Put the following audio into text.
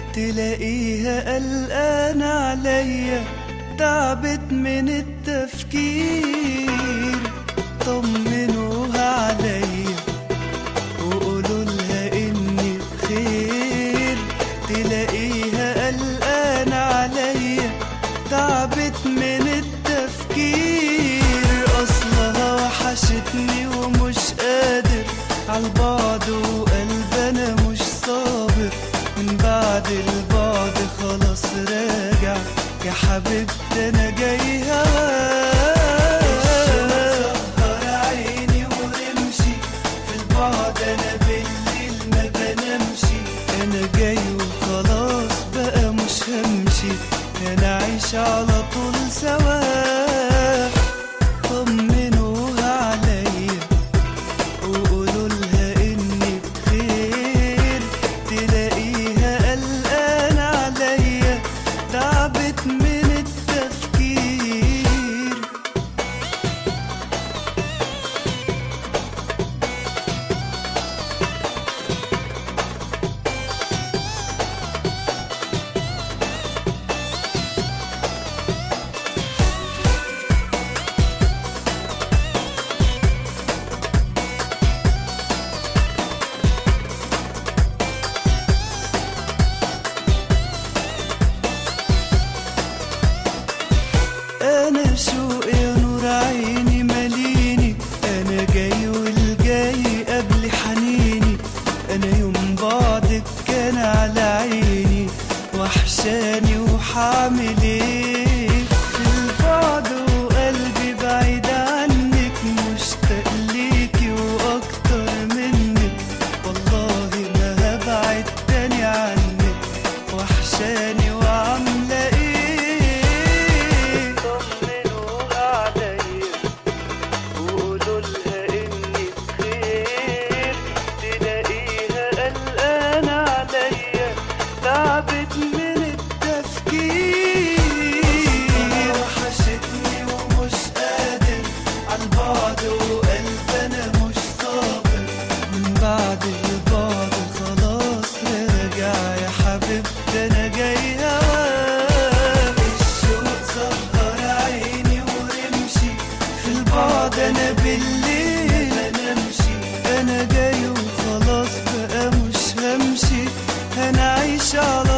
تلاقيها قلقانة عليا، تعبت من التفكير. طمنوها عليا وقولوا لها اني بخير. تلاقيها قلقانة عليا، تعبت من التفكير. اصلها وحشتني ومش قادر عالبعد، وقلبنا مش صابر. من بعد البعد خلاص راجع يا حبيبتي انا جاي هواك. سهر عيني ورمشي في البعد، انا بالليل ما بنامشي. انا جاي وخلاص بقى مش همشي، انا عايش على طول سواك. طمنوها عليا وقولوا لها اني بخير. تلاقيها قلقانة عليا، تعبت من التفكير. أنا شوق يا نور عيني ماليني، أنا جاي والجاي قبل حنيني. أنا يوم بعدك كان على عيني، وحشاني وحعمل ايه في البعد، وقلبي بعيد عنك. مشتاق ليكي وأكتر منك، والله ما هبعد تاني عنك. وحشاني وعاملة ايه. تعبت من التفكير. وحشتني ومش قادر عالبعد، وقلبنا مش صابر. من بعد البعد خلاص راجع يا حبيبتي انا جاي هواك. الشوق سهر عيني ورمشي في البعد، انا بالليل ما بنامشي. انا جاي وخلاص بقى مش همشي، انا عايش على